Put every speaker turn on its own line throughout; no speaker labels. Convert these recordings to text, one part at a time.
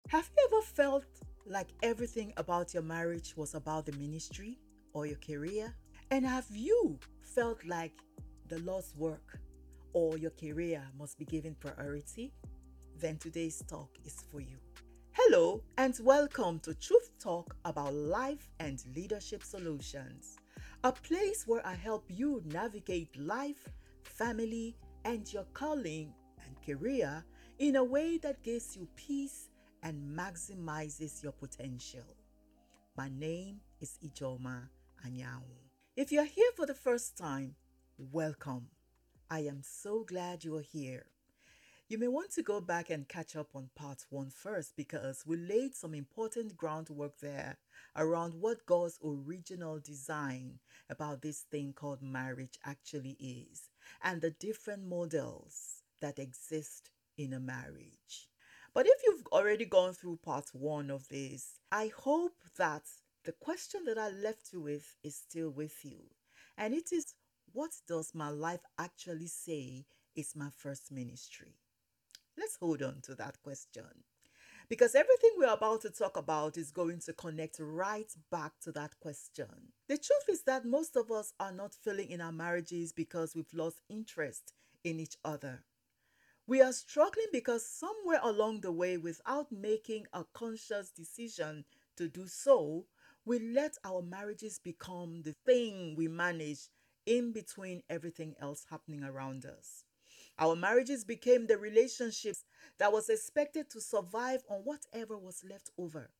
Have you ever felt like everything about your marriage was about the ministry or your career? And have you felt like the Lord's work or your career must be given priority? Then today's talk is for you. Hello, and welcome to Truth Talk about life and leadership solutions, a place where I help you navigate life, family, and your calling and career in a way that gives you peace and maximizes your potential. My name is Ijoma Anyanwu. If you're here for the first time, welcome. I am so glad you are here. You may want to go back and catch up on part one first because we laid some important groundwork there around what God's original design about this thing called marriage actually is and the different models that exist in a marriage. But if you've already gone through part one of this, I hope that the question that I left you with is still with you. And it is, what does my life actually say is my first ministry? Let's hold on to that question because everything we're about to talk about is going to connect right back to that question. The truth is that most of us are not filling in our marriages because we've lost interest in each other. We are struggling because somewhere along the way, without making a conscious decision to do so, we let our marriages become the thing we manage in between everything else happening around us. Our marriages became the relationships that was expected to survive on whatever was left over.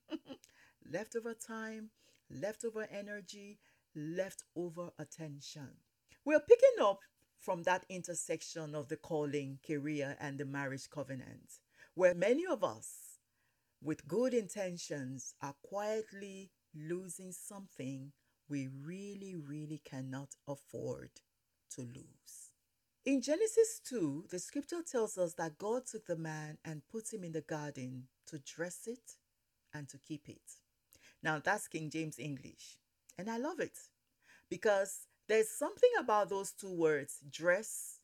Leftover time, leftover energy, leftover attention. We're picking up from that intersection of the calling, career, and the marriage covenant, where many of us, with good intentions, are quietly losing something we really cannot afford to lose. In Genesis 2, the scripture tells us that God took the man and put him in the garden to dress it and to keep it. Now, that's King James English. And I love it because there's something about those two words, dress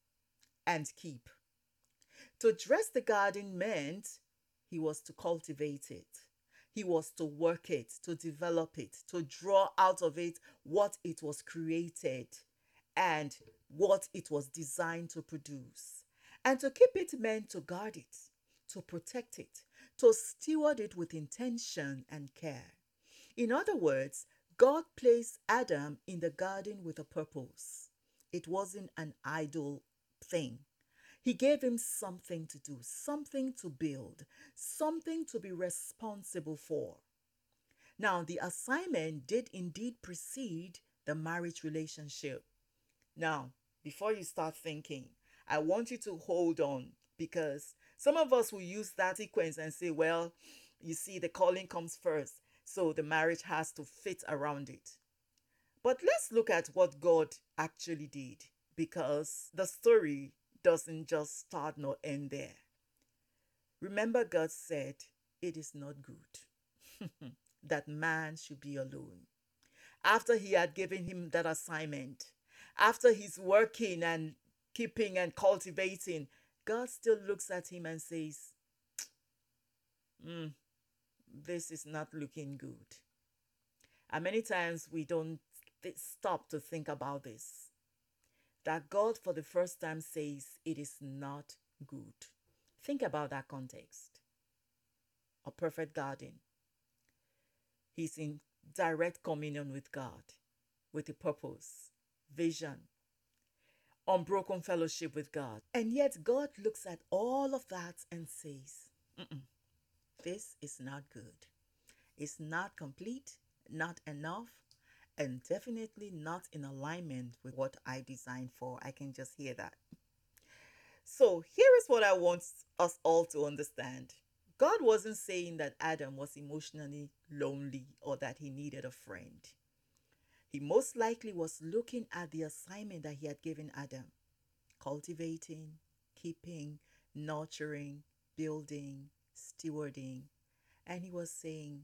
and keep. To dress the garden meant he was to cultivate it. He was to work it, to develop it, to draw out of it what it was created and what it was designed to produce. And to keep it meant to guard it, to protect it, to steward it with intention and care. In other words, God placed Adam in the garden with a purpose. It wasn't an idle thing. He gave him something to do, something to build, something to be responsible for. Now, the assignment did indeed precede the marriage relationship. Now, before you start thinking, I want you to hold on because some of us will use that sequence and say, well, you see, the calling comes first, so the marriage has to fit around it. But let's look at what God actually did because the story doesn't just start nor end there. Remember, God said, it is not good that man should be alone. After he had given him that assignment, after he's working and keeping and cultivating, God still looks at him and says, this is not looking good. And many times we don't stop to think about this. That God for the first time says it is not good. Think about that context. A perfect garden. He's in direct communion with God, with a purpose, vision, unbroken fellowship with God. And yet God looks at all of that and says, this is not good. It's not complete, not enough, and definitely not in alignment with what I designed for. I can just hear that. So here is what I want us all to understand. God wasn't saying that Adam was emotionally lonely or that he needed a friend. He most likely was looking at the assignment that he had given Adam, cultivating, keeping, nurturing, building, stewarding. And he was saying,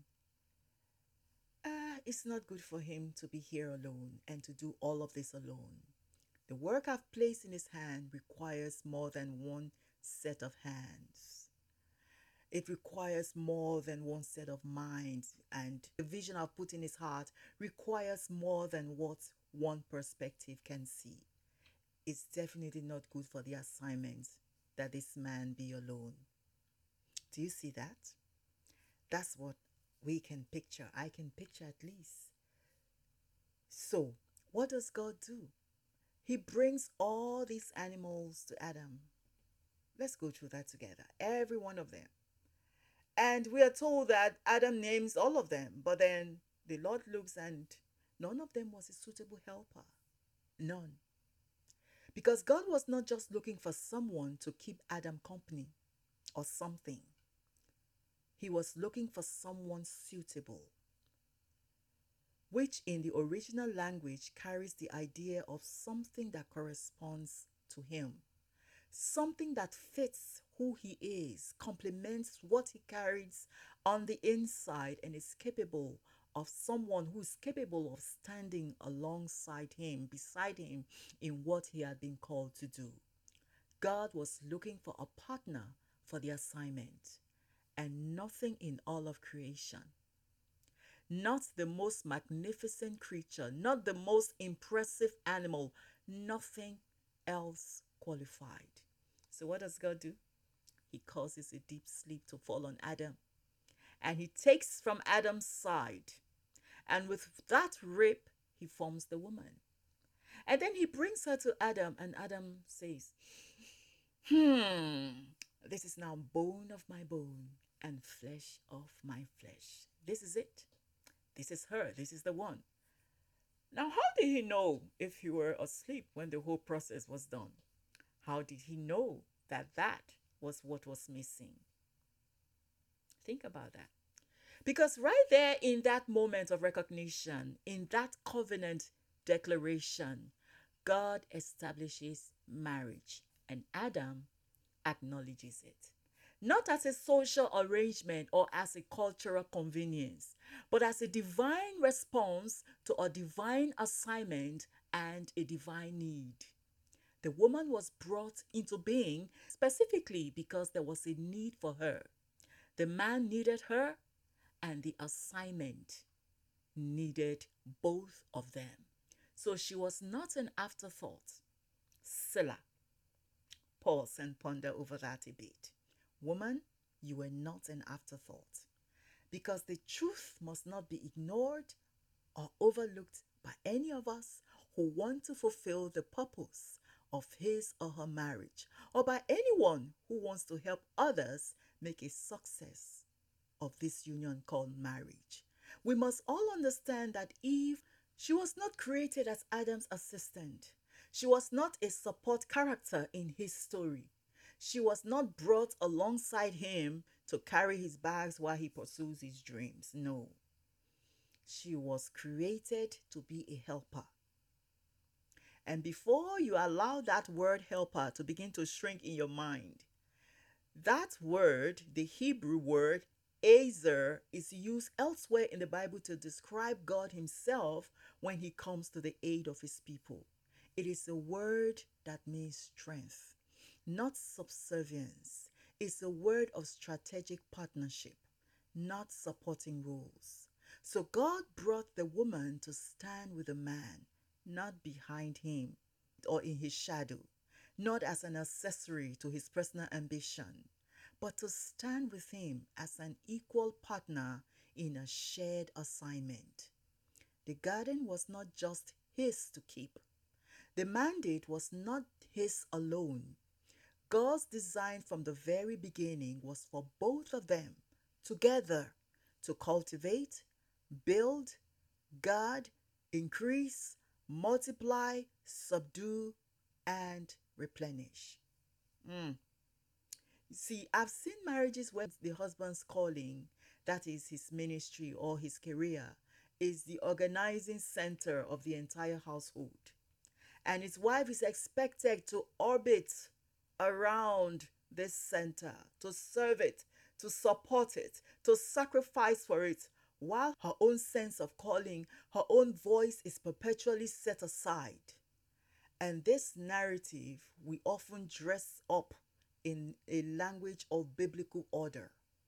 it's not good for him to be here alone and to do all of this alone. The work I've placed in his hand requires more than one set of hands. It requires more than one set of minds, and the vision I've put in his heart requires more than what one perspective can see. It's definitely not good for the assignment that this man be alone. Do you see that? That's what we can picture. I can picture at least. So, what does God do? He brings all these animals to Adam. Let's go through that together. Every one of them. And we are told that Adam names all of them, but then the Lord looks and none of them was a suitable helper. None. Because God was not just looking for someone to keep Adam company or something. He was looking for someone suitable, which in the original language carries the idea of something that corresponds to him, something that fits who he is, complements what he carries on the inside, and is capable of someone who is capable of standing alongside him, beside him in what he had been called to do. God was looking for a partner for the assignment, and nothing in all of creation, not the most magnificent creature, not the most impressive animal, nothing else qualified. So what does God do? He causes a deep sleep to fall on Adam, and he takes from Adam's side, and with that rib he forms the woman, and then he brings her to Adam, and Adam says, this is now bone of my bone and flesh of my flesh. This is it. This is her. This is the one. Now, how did he know if he were asleep when the whole process was done? How did he know that that was what was missing? Think about that. Because right there in that moment of recognition, in that covenant declaration, God establishes marriage, and Adam acknowledges it. Not as a social arrangement or as a cultural convenience, but as a divine response to a divine assignment and a divine need. The woman was brought into being specifically because there was a need for her. The man needed her, and the assignment needed both of them. So she was not an afterthought. Selah. Pause and ponder over that a bit. Woman, you were not an afterthought, because the truth must not be ignored or overlooked by any of us who want to fulfill the purpose of his or her marriage, or by anyone who wants to help others make a success of this union called marriage. We must all understand that Eve, she was not created as Adam's assistant. She was not a support character in his story. She was not brought alongside him to carry his bags while he pursues his dreams. No. She was created to be a helper. And before you allow that word helper to begin to shrink in your mind, that word, the Hebrew word, Ezer, is used elsewhere in the Bible to describe God himself when he comes to the aid of his people. It is a word that means strength, not subservience. It's a word of strategic partnership, not supporting roles. So God brought the woman to stand with the man, not behind him or in his shadow, not as an accessory to his personal ambition, but to stand with him as an equal partner in a shared assignment. The garden was not just his to keep. The mandate was not his alone. God's design from the very beginning was for both of them together to cultivate, build, guard, increase, multiply, subdue, and replenish. See, I've seen marriages where the husband's calling, that is his ministry or his career, is the organizing center of the entire household. And his wife is expected to orbit around this center, to serve it, to support it, to sacrifice for it, while her own sense of calling, her own voice is perpetually set aside. And this narrative we often dress up in a language of biblical order.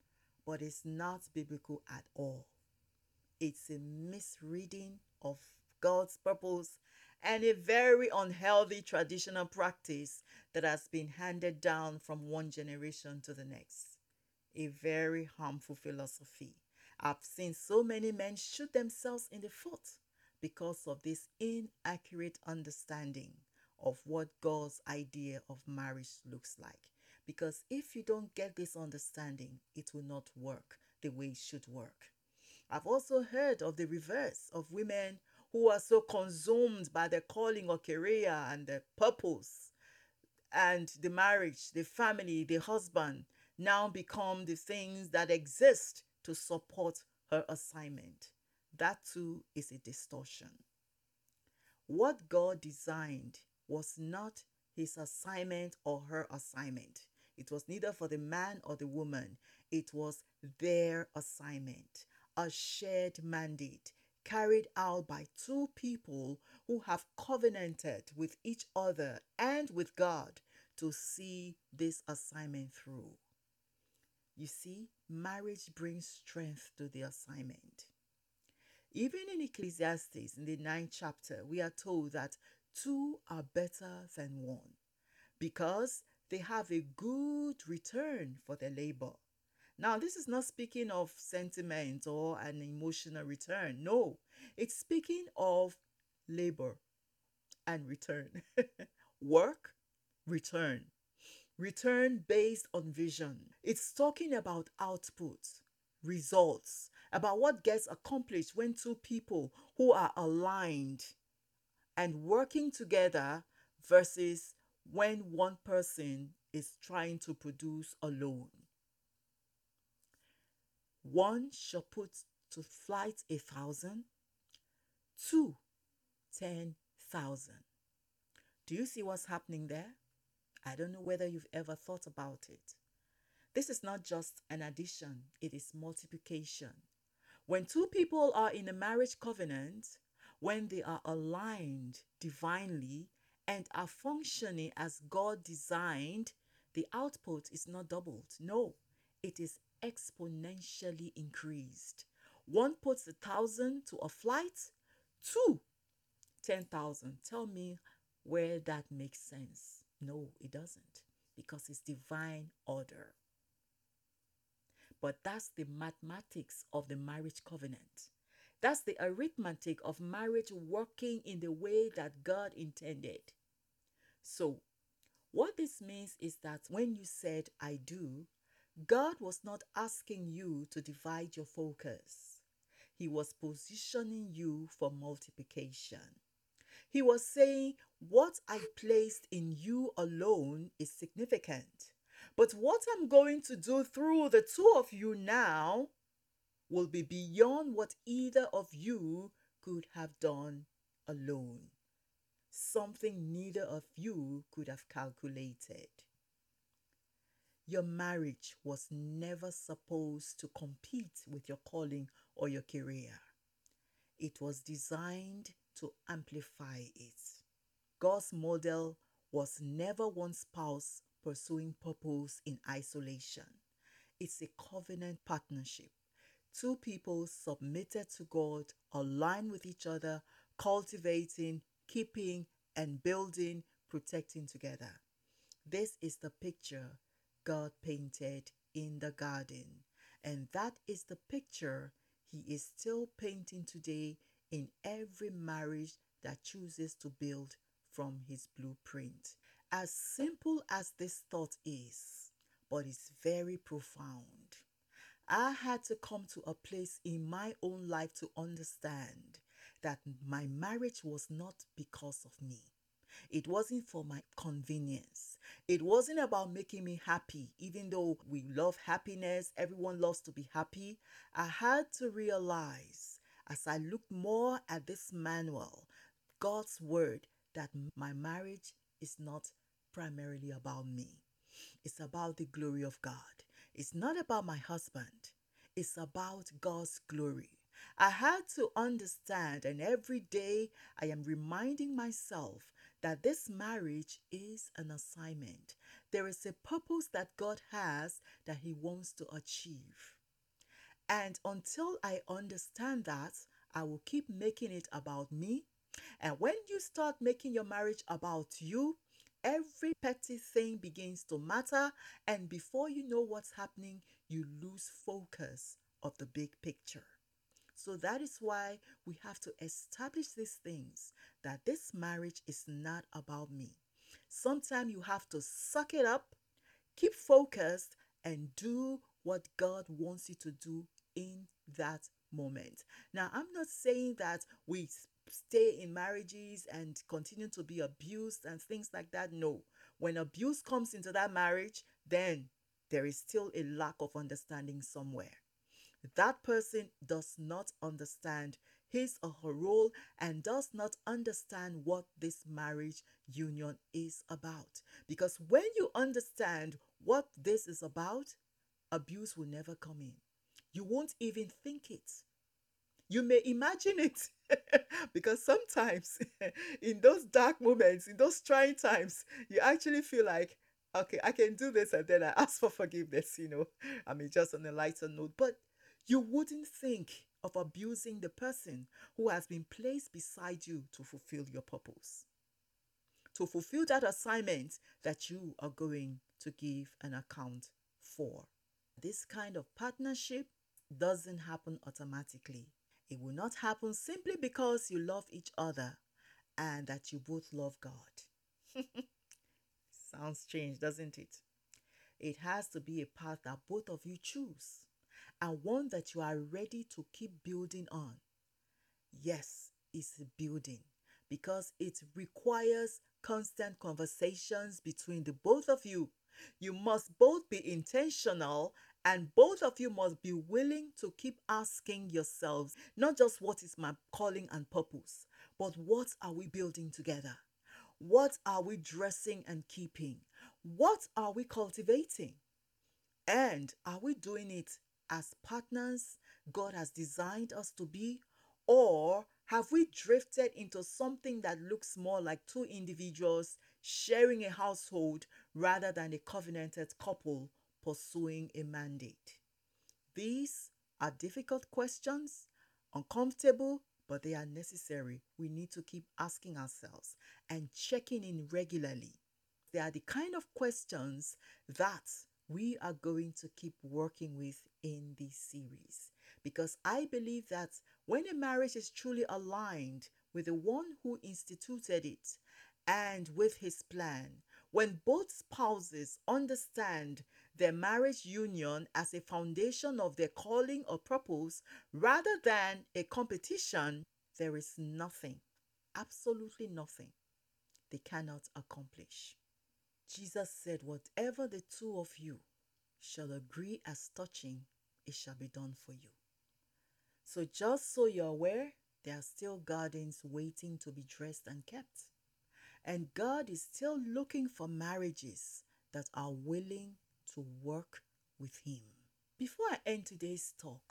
but it's not biblical at all. It's a misreading of God's purpose and a very unhealthy traditional practice that has been handed down from one generation to the next. A very harmful philosophy. I've seen so many men shoot themselves in the foot because of this inaccurate understanding of what God's idea of marriage looks like. Because if you don't get this understanding, it will not work the way it should work. I've also heard of the reverse of women who are so consumed by their calling or career and their purpose and the marriage, the family, the husband now become the things that exist to support her assignment. That too is a distortion. What God designed was not his assignment or her assignment. It was neither for the man or the woman. It was their assignment, a shared mandate carried out by two people who have covenanted with each other and with God to see this assignment through. You see, marriage brings strength to the assignment. Even in Ecclesiastes, in the 9th chapter, we are told that two are better than one because they have a good return for their labor. Now, this is not speaking of sentiment or an emotional return. No, it's speaking of labor and return. Work, return. Return based on vision. It's talking about output, results, about what gets accomplished when two people who are aligned and working together versus when one person is trying to produce alone. One shall put to flight 1,000, two 10,000. Do you see what's happening there? I don't know whether you've ever thought about it. This is not just an addition, it is multiplication. When two people are in a marriage covenant, when they are aligned divinely and are functioning as God designed, the output is not doubled. No, it is exponentially increased. One puts 1,000 to a flight, two 10,000. Tell me where that makes sense. No, it doesn't, because it's divine order. But that's the mathematics of the marriage covenant. That's the arithmetic of marriage working in the way that God intended. So, what this means is that when you said, I do, God was not asking you to divide your focus. He was positioning you for multiplication. He was saying, what I placed in you alone is significant. But what I'm going to do through the two of you now will be beyond what either of you could have done alone. Something neither of you could have calculated. Your marriage was never supposed to compete with your calling or your career. It was designed to amplify it. God's model was never one spouse pursuing purpose in isolation. It's a covenant partnership. Two people submitted to God, aligned with each other, cultivating, keeping, and building, protecting together. This is the picture God painted in the garden. And that is the picture he is still painting today in every marriage that chooses to build from his blueprint. As simple as this thought is, but it's very profound. I had to come to a place in my own life to understand that my marriage was not because of me. It wasn't for my convenience. It wasn't about making me happy. Even though we love happiness, everyone loves to be happy. I had to realize as I looked more at this manual, God's word, that my marriage is not primarily about me. It's about the glory of God. It's not about my husband. It's about God's glory. I had to understand, and every day I am reminding myself that this marriage is an assignment. There is a purpose that God has that he wants to achieve. And until I understand that, I will keep making it about me. And when you start making your marriage about you, every petty thing begins to matter. And before you know what's happening, you lose focus of the big picture. So that is why we have to establish these things, that this marriage is not about me. Sometimes you have to suck it up, keep focused, and do what God wants you to do in that moment. Now, I'm not saying that we stay in marriages and continue to be abused and things like that. No. When abuse comes into that marriage, then there is still a lack of understanding somewhere. That person does not understand his or her role and does not understand what this marriage union is about. Because when you understand what this is about, abuse will never come in. You won't even think it. You may imagine it because sometimes in those dark moments, in those trying times, you actually feel like, okay, I can do this, and then I ask for forgiveness. I mean, just on a lighter note. But you wouldn't think of abusing the person who has been placed beside you to fulfill your purpose, to fulfill that assignment that you are going to give an account for. This kind of partnership doesn't happen automatically. It will not happen simply because you love each other and that you both love God. Sounds strange, doesn't it? It has to be a path that both of you choose and one that you are ready to keep building on. Yes, it's building because it requires constant conversations between the both of you. You must both be intentional, and both of you must be willing to keep asking yourselves not just what is my calling and purpose, but what are we building together? What are we dressing and keeping? What are we cultivating? And are we doing it as partners God has designed us to be? Or have we drifted into something that looks more like two individuals sharing a household rather than a covenanted couple pursuing a mandate? These are difficult questions, uncomfortable, but they are necessary. We need to keep asking ourselves and checking in regularly. They are the kind of questions that we are going to keep working with in this series. Because I believe that when a marriage is truly aligned with the one who instituted it and with his plan, when both spouses understand their marriage union as a foundation of their calling or purpose rather than a competition, there is nothing, absolutely nothing, they cannot accomplish. Jesus said, whatever the two of you shall agree as touching, it shall be done for you. So just so you're aware, there are still gardens waiting to be dressed and kept. And God is still looking for marriages that are willing to work with Him. Before I end today's talk,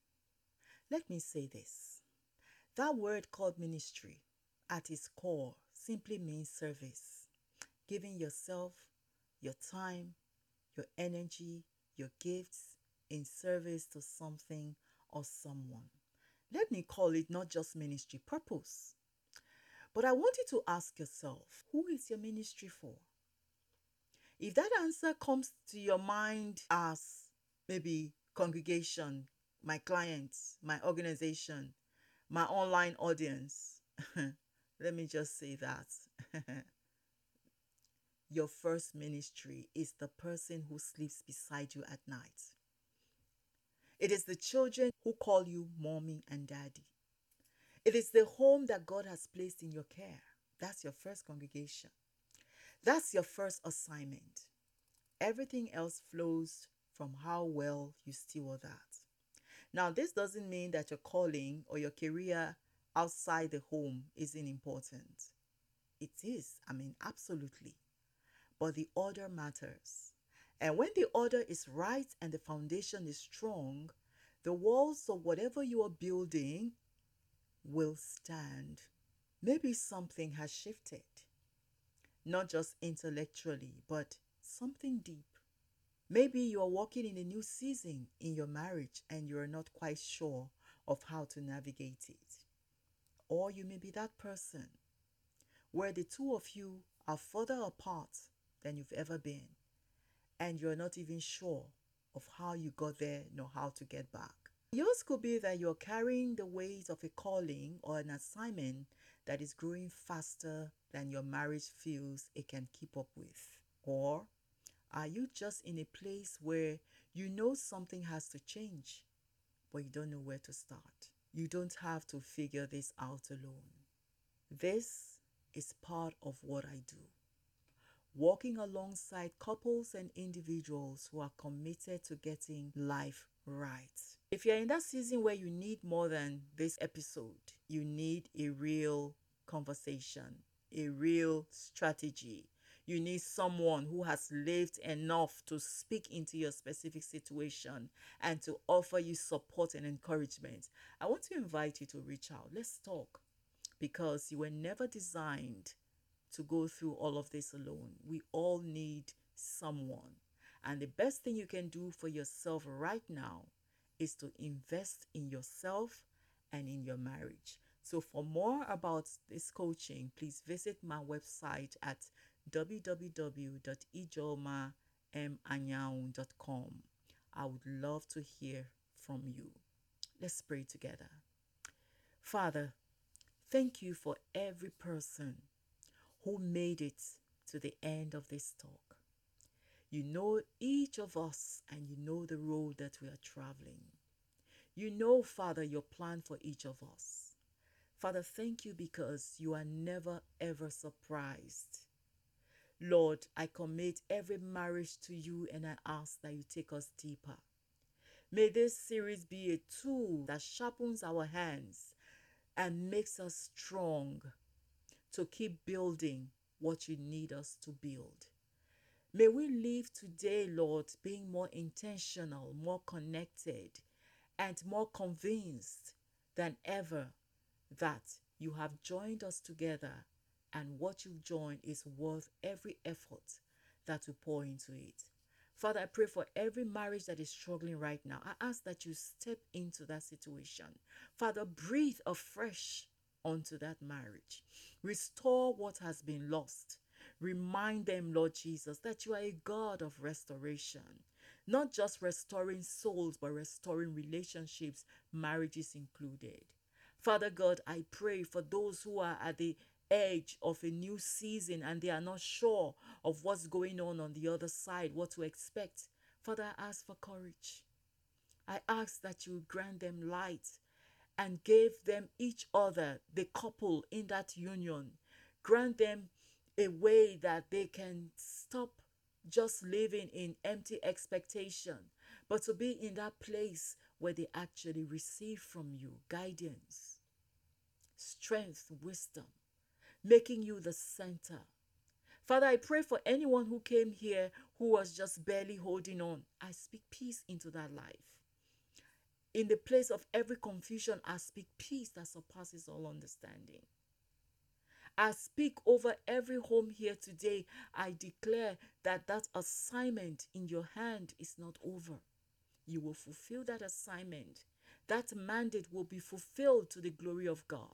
let me say this. That word called ministry at its core simply means service. Giving yourself, your time, your energy, your gifts in service to something or someone. Let me call it not just ministry purpose. But I want you to ask yourself, who is your ministry for? If that answer comes to your mind as maybe congregation, my clients, my organization, my online audience, let me just say that your first ministry is the person who sleeps beside you at night. It is the children who call you mommy and daddy. It is the home that God has placed in your care. That's your first congregation. That's your first assignment. Everything else flows from how well you steward that. Now, this doesn't mean that your calling or your career outside the home isn't important. It is, absolutely. But the order matters. And when the order is right and the foundation is strong, the walls of whatever you are building will stand. Maybe something has shifted, not just intellectually, but something deep. Maybe you are walking in a new season in your marriage and you are not quite sure of how to navigate it. Or you may be that person where the two of you are further apart than you've ever been, and you're not even sure of how you got there nor how to get back. Yours could be that you're carrying the weight of a calling or an assignment that is growing faster than your marriage feels it can keep up with. Or are you just in a place where you know something has to change, but you don't know where to start? You don't have to figure this out alone. This is part of what I do, walking alongside couples and individuals who are committed to getting life right. If you're in that season where you need more than this episode, you need a real conversation, a real strategy. You need someone who has lived enough to speak into your specific situation and to offer you support and encouragement. I want to invite you to reach out. Let's talk, because you were never designed to go through all of this alone. We all need someone. And the best thing you can do for yourself right now is to invest in yourself and in your marriage. So for more about this coaching, please visit my website at www.ijomamanyang.com. I would love to hear from you. Let's pray together. Father, thank you for every person who made it to the end of this talk. You know each of us, and you know the road that we are traveling. You know, Father, your plan for each of us. Father, thank you because you are never ever surprised. Lord, I commit every marriage to you and I ask that you take us deeper. May this series be a tool that sharpens our hands and makes us strong to keep building what you need us to build. May we live today, Lord, being more intentional, more connected, and more convinced than ever that you have joined us together, and what you've joined is worth every effort that we pour into it. Father, I pray for every marriage that is struggling right now. I ask that you step into that situation. Father, breathe afresh onto that marriage. Restore what has been lost. Remind them, Lord Jesus, that you are a God of restoration. Not just restoring souls, but restoring relationships, marriages included. Father God, I pray for those who are at the edge of a new season and they are not sure of what's going on the other side, what to expect. Father, I ask for courage. I ask that you grant them light and give them each other, the couple in that union. Grant them a way that they can stop just living in empty expectation, but to be in that place where they actually receive from you guidance, strength, wisdom, making you the center. Father, I pray for anyone who came here who was just barely holding on. I speak peace into that life. In the place of every confusion, I speak peace that surpasses all understanding. I speak over every home here today. I declare that that assignment in your hand is not over. You will fulfill that assignment. That mandate will be fulfilled to the glory of God.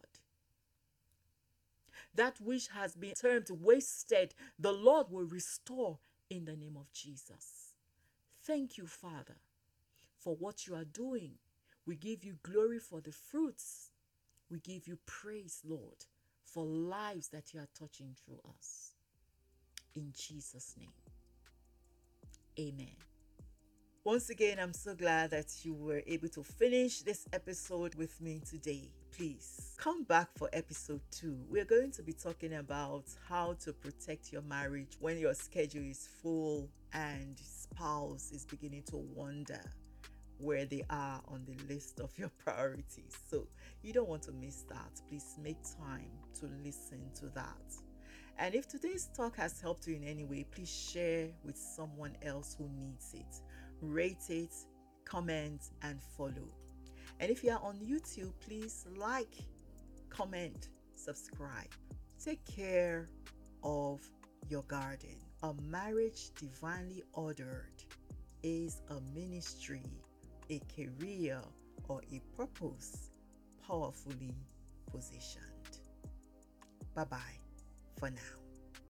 That which has been termed wasted, the Lord will restore in the name of Jesus. Thank you, Father, for what you are doing. We give you glory for the fruits. We give you praise, Lord, for lives that you are touching through us. In Jesus' name, amen. Once again, I'm so glad that you were able to finish this episode with me today. Please come back for episode 2. We're going to be talking about how to protect your marriage when your schedule is full and spouse is beginning to wonder where they are on the list of your priorities. So you don't want to miss that. Please make time to listen to that. And if today's talk has helped you in any way, please share with someone else who needs it. Rate it, comment, and follow. And if you are on YouTube, please like, comment, subscribe. Take care of your garden. A marriage divinely ordered is a ministry, a career, or a purpose powerfully positioned. Bye bye for now.